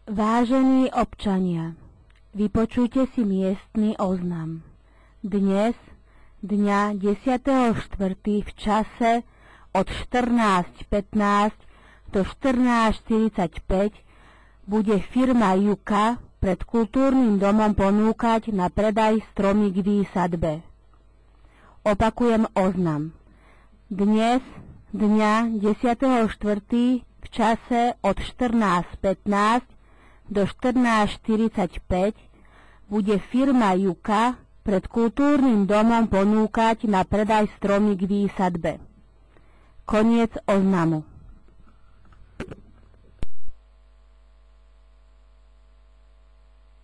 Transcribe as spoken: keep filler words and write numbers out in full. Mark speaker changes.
Speaker 1: Vážení občania, vypočujte si miestny oznam. Dnes, dňa desiateho štvrtého v čase od štrnásť pätnásť do štrnásť štyridsaťpäť bude firma Juka pred kultúrnym domom ponúkať na predaj stromy k výsadbe. Opakujem oznam. Dnes, dňa desiateho štvrtého v čase od štrnásť pätnásť do štrnásť štyridsaťpäť bude firma Juka pred kultúrnym domom ponúkať na predaj stromy k výsadbe. Koniec oznamu.